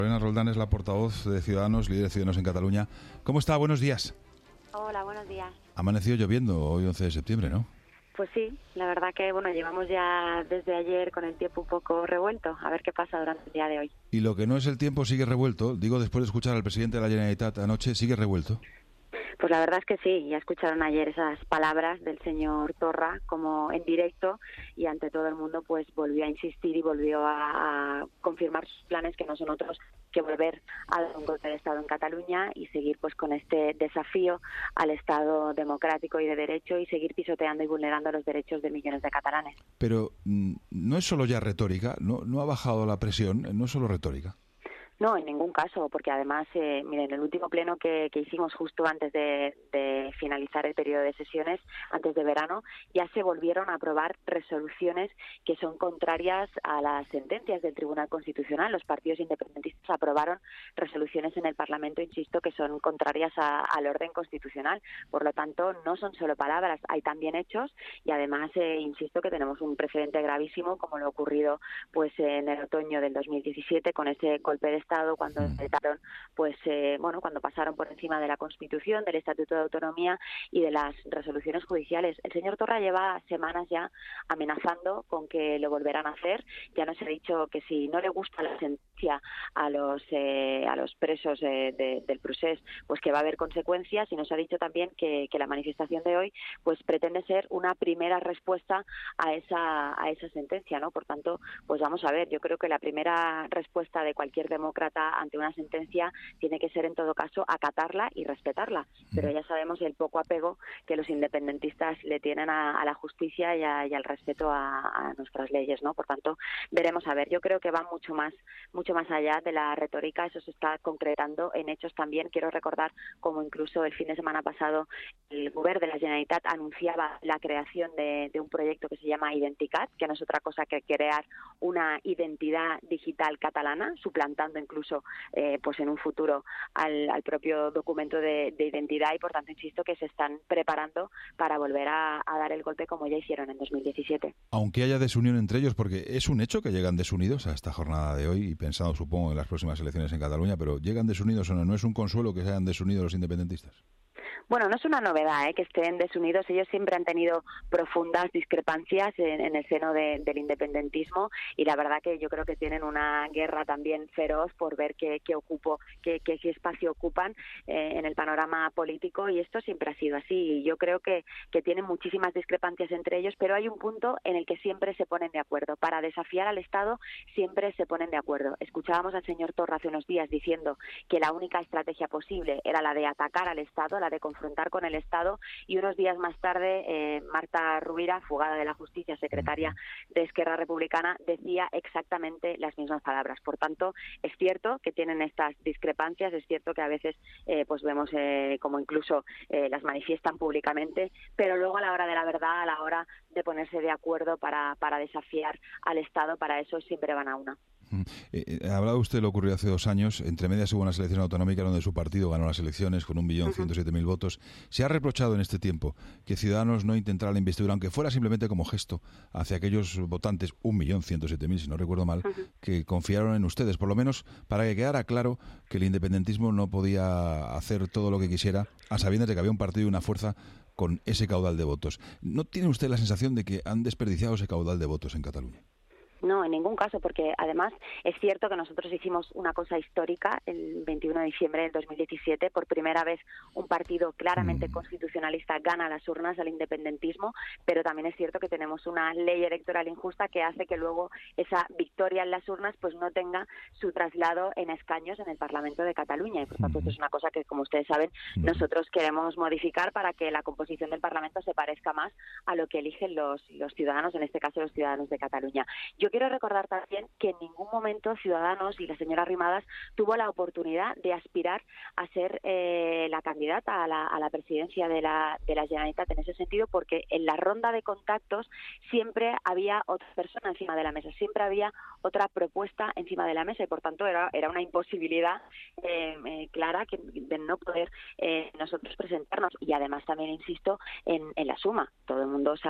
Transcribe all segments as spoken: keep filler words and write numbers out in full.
Lorena Roldán es la portavoz de Ciudadanos, líder de Ciudadanos en Cataluña. ¿Cómo está? Buenos días. Hola, buenos días. Ha amanecido lloviendo hoy once de septiembre, ¿no? Pues sí, la verdad que bueno, llevamos ya desde ayer con el tiempo un poco revuelto. A ver qué pasa durante el día de hoy. Y lo que no es el tiempo sigue revuelto. Digo, después de escuchar al presidente de la Generalitat anoche, ¿sigue revuelto? Pues la verdad es que sí, ya escucharon ayer esas palabras del señor Torra como en directo y ante todo el mundo pues volvió a insistir y volvió a, a confirmar sus planes, que no son otros que volver a dar un golpe de Estado en Cataluña y seguir pues con este desafío al Estado democrático y de derecho y seguir pisoteando y vulnerando los derechos de millones de catalanes. Pero mm, no es solo ya retórica, no, no ha bajado la presión, no es solo retórica. No, en ningún caso, porque además, eh, miren, el último pleno que, que hicimos justo antes de, de finalizar el periodo de sesiones, antes de verano, ya se volvieron a aprobar resoluciones que son contrarias a las sentencias del Tribunal Constitucional. Los partidos independentistas aprobaron resoluciones en el Parlamento, insisto, que son contrarias a, al orden constitucional. Por lo tanto, no son solo palabras, hay también hechos y además, eh, insisto, que tenemos un precedente gravísimo como lo ocurrido pues en el otoño del dos mil diecisiete con ese golpe de Estado cuando decretaron, pues eh, bueno, cuando pasaron por encima de la Constitución, del Estatuto de Autonomía y de las resoluciones judiciales. El señor Torra lleva semanas ya amenazando con que lo volverán a hacer. Ya nos ha dicho que si no le gusta la sentencia a los eh, a los presos eh, de, del procés, pues que va a haber consecuencias, y nos ha dicho también que, que la manifestación de hoy pues pretende ser una primera respuesta a esa a esa sentencia, ¿no? Por tanto, pues vamos a ver, yo creo que la primera respuesta de cualquier demócrata ante una sentencia tiene que ser en todo caso acatarla y respetarla, pero ya sabemos el poco apego que los independentistas le tienen a, a la justicia y, a, y al respeto a, a nuestras leyes, ¿no? Por tanto, veremos a ver. Yo creo que va mucho más mucho más allá de la retórica, eso se está concretando en hechos también. Quiero recordar como incluso el fin de semana pasado el Govern de la Generalitat anunciaba la creación de, de un proyecto que se llama Identicat, que no es otra cosa que crear una identidad digital catalana, suplantando incluso eh, pues en un futuro al, al propio documento de, de identidad, y por tanto insisto que se están preparando para volver a, a dar el golpe como ya hicieron en dos mil diecisiete. Aunque haya desunión entre ellos, porque es un hecho que llegan desunidos a esta jornada de hoy y pensado supongo en las próximas elecciones en Cataluña, pero ¿llegan desunidos o no? ¿No es un consuelo que se hayan desunido los independentistas? Bueno, no es una novedad ¿eh? que estén desunidos. Ellos siempre han tenido profundas discrepancias en, en el seno de, del independentismo, y la verdad que yo creo que tienen una guerra también feroz por ver qué, qué ocupo, qué, qué, qué espacio ocupan eh, en el panorama político, y esto siempre ha sido así. Y yo creo que, que tienen muchísimas discrepancias entre ellos, pero hay un punto en el que siempre se ponen de acuerdo. Para desafiar al Estado siempre se ponen de acuerdo. Escuchábamos al señor Torra hace unos días diciendo que la única estrategia posible era la de atacar al Estado, la de confrontar con el Estado, y unos días más tarde eh, Marta Rovira, fugada de la justicia, secretaria de Esquerra Republicana, decía exactamente las mismas palabras. Por tanto, es cierto que tienen estas discrepancias, es cierto que a veces eh, pues vemos eh, como incluso eh, las manifiestan públicamente, pero luego a la hora de la verdad, a la hora de ponerse de acuerdo para, para desafiar al Estado, para eso siempre van a una. Eh, eh, hablaba usted de lo ocurrido hace dos años. Entre medias hubo una selección autonómica donde su partido ganó las elecciones con un millón ciento siete mil votos. Se ha reprochado en este tiempo que Ciudadanos no intentara la investidura, aunque fuera simplemente como gesto hacia aquellos votantes, un millón ciento siete mil, si no recuerdo mal, que confiaron en ustedes, por lo menos para que quedara claro que el independentismo no podía hacer todo lo que quisiera, a sabiendas de que había un partido y una fuerza con ese caudal de votos. ¿No tiene usted la sensación de que han desperdiciado ese caudal de votos en Cataluña? No, en ningún caso, porque además es cierto que nosotros hicimos una cosa histórica el veintiuno de diciembre del dos mil diecisiete. Por primera vez un partido claramente mm. constitucionalista gana las urnas al independentismo, pero también es cierto que tenemos una ley electoral injusta que hace que luego esa victoria en las urnas pues no tenga su traslado en escaños en el Parlamento de Cataluña, y por tanto esto es una cosa que, como ustedes saben, nosotros queremos modificar para que la composición del Parlamento se parezca más a lo que eligen los, los ciudadanos, en este caso los ciudadanos de Cataluña. Yo quiero recordar también que en ningún momento Ciudadanos y la señora Arrimadas tuvo la oportunidad de aspirar a ser eh, la candidata a la, a la presidencia de la, de la Generalitat en ese sentido, porque en la ronda de contactos siempre había otra persona encima de la mesa, siempre había otra propuesta encima de la mesa, y por tanto era, era una imposibilidad eh, eh, clara que, de no poder eh, nosotros presentarnos. Y además también insisto en, en la suma. Todo el mundo sabe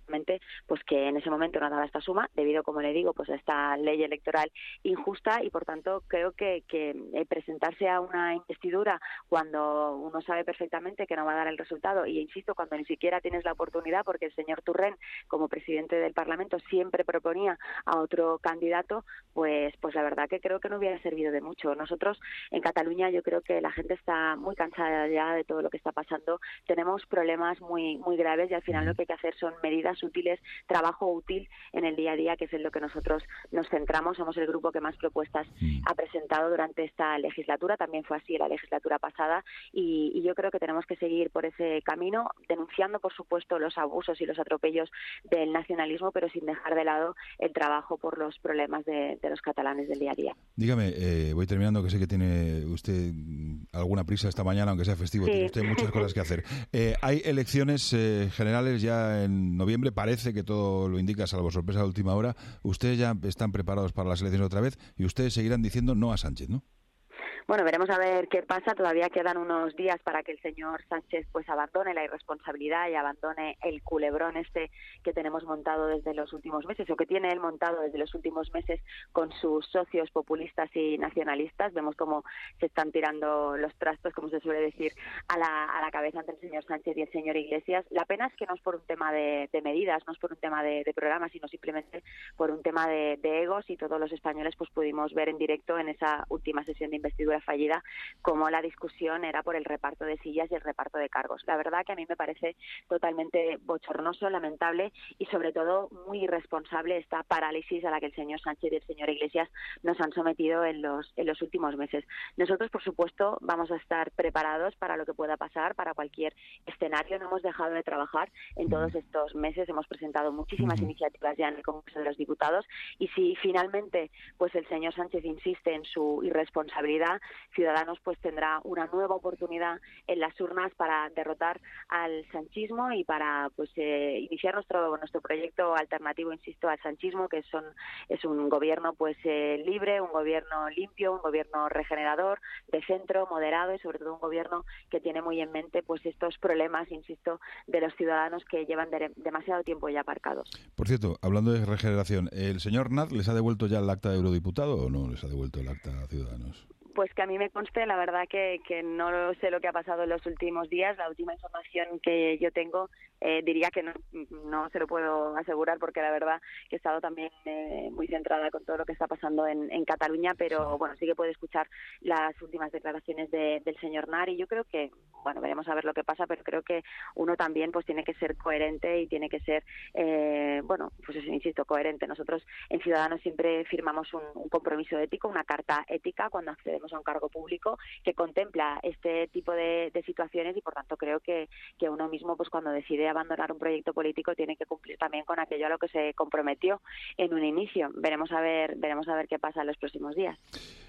pues que en ese momento no daba esta suma debido, como le digo, pues a esta ley electoral injusta y por tanto creo que, que presentarse a una investidura cuando uno sabe perfectamente que no va a dar el resultado y insisto, cuando ni siquiera tienes la oportunidad, porque el señor Torrent como presidente del Parlamento siempre proponía a otro candidato, pues pues la verdad que creo que no hubiera servido de mucho. Nosotros en Cataluña yo creo que la gente está muy cansada ya de todo lo que está pasando, tenemos problemas muy muy graves y al final lo que hay que hacer son medidas útiles, trabajo útil en el día a día, que es en lo que nosotros nos centramos. Somos el grupo que más propuestas ha presentado durante esta legislatura, también fue así en la legislatura pasada y, y yo creo que tenemos que seguir por ese camino, denunciando por supuesto los abusos y los atropellos del nacionalismo, pero sin dejar de lado el trabajo por los problemas de, de los catalanes del día a día. Dígame, eh, voy terminando, que sé que tiene usted alguna prisa esta mañana, aunque sea festivo, sí. Tiene usted muchas cosas que hacer. Eh, hay elecciones eh, generales ya en noviembre, parece que todo lo indica, salvo sorpresa de última hora. Ustedes ya están preparados para las elecciones otra vez y ustedes seguirán diciendo no a Sánchez, ¿no? Bueno, veremos a ver qué pasa. Todavía quedan unos días para que el señor Sánchez pues abandone la irresponsabilidad y abandone el culebrón este que tenemos montado desde los últimos meses, o que tiene él montado desde los últimos meses con sus socios populistas y nacionalistas. Vemos cómo se están tirando los trastos, como se suele decir, a la, a la cabeza entre el señor Sánchez y el señor Iglesias. La pena es que no es por un tema de, de medidas, no es por un tema de, de programas, sino simplemente por un tema de, de egos, y todos los españoles pues pudimos ver en directo en esa última sesión de investidura fallida como la discusión era por el reparto de sillas y el reparto de cargos. La verdad que a mí me parece totalmente bochornoso, lamentable y sobre todo muy irresponsable esta parálisis a la que el señor Sánchez y el señor Iglesias nos han sometido en los en los últimos meses. Nosotros, por supuesto, vamos a estar preparados para lo que pueda pasar, para cualquier escenario. No hemos dejado de trabajar en todos estos meses, hemos presentado muchísimas uh-huh. iniciativas ya en el Congreso de los Diputados, y si finalmente pues el señor Sánchez insiste en su irresponsabilidad, Ciudadanos pues tendrá una nueva oportunidad en las urnas para derrotar al sanchismo y para pues eh, iniciar nuestro nuestro proyecto alternativo, insisto, al sanchismo, que son es un gobierno pues eh, libre, un gobierno limpio, un gobierno regenerador, de centro, moderado, y sobre todo un gobierno que tiene muy en mente pues estos problemas, insisto, de los ciudadanos que llevan de, demasiado tiempo ya aparcados. Por cierto, hablando de regeneración, ¿el señor Nat les ha devuelto ya el acta de eurodiputado o no les ha devuelto el acta a Ciudadanos? Pues que a mí me conste, la verdad que, que no sé lo que ha pasado en los últimos días. La última información que yo tengo eh, diría que no, no se lo puedo asegurar, porque la verdad que he estado también eh, muy centrada con todo lo que está pasando en, en Cataluña, pero bueno, sí que puedo escuchar las últimas declaraciones de, del señor Nar, y yo creo que, bueno, veremos a ver lo que pasa, pero creo que uno también pues tiene que ser coherente y tiene que ser, eh, bueno, pues eso, insisto, coherente. Nosotros en Ciudadanos siempre firmamos un, un compromiso ético, una carta ética cuando accedemos a un cargo público que contempla este tipo de, de situaciones, y por tanto creo que, que uno mismo pues cuando decide abandonar un proyecto político tiene que cumplir también con aquello a lo que se comprometió en un inicio. Veremos a ver, veremos a ver qué pasa en los próximos días.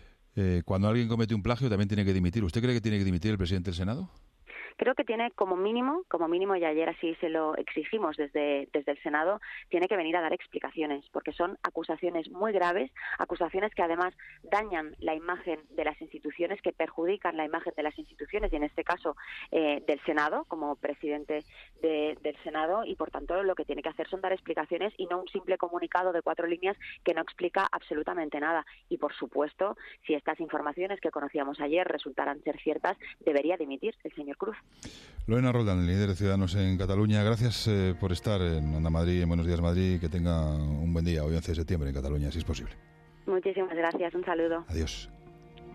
Eh, cuando alguien comete un plagio también tiene que dimitir. ¿Usted cree que tiene que dimitir el presidente del Senado? Creo que tiene como mínimo, como mínimo, y ayer así se lo exigimos desde, desde el Senado, tiene que venir a dar explicaciones, porque son acusaciones muy graves, acusaciones que además dañan la imagen de las instituciones, que perjudican la imagen de las instituciones, y en este caso eh, del Senado, como presidente de, del Senado, y por tanto lo que tiene que hacer son dar explicaciones y no un simple comunicado de cuatro líneas que no explica absolutamente nada. Y por supuesto, si estas informaciones que conocíamos ayer resultaran ser ciertas, debería dimitir el señor Cruz. Lorena Roldán, líder de Ciudadanos en Cataluña, gracias eh, por estar en Onda Madrid, en Buenos Días Madrid, que tenga un buen día hoy once de septiembre en Cataluña, si es posible. Muchísimas gracias, un saludo. Adiós.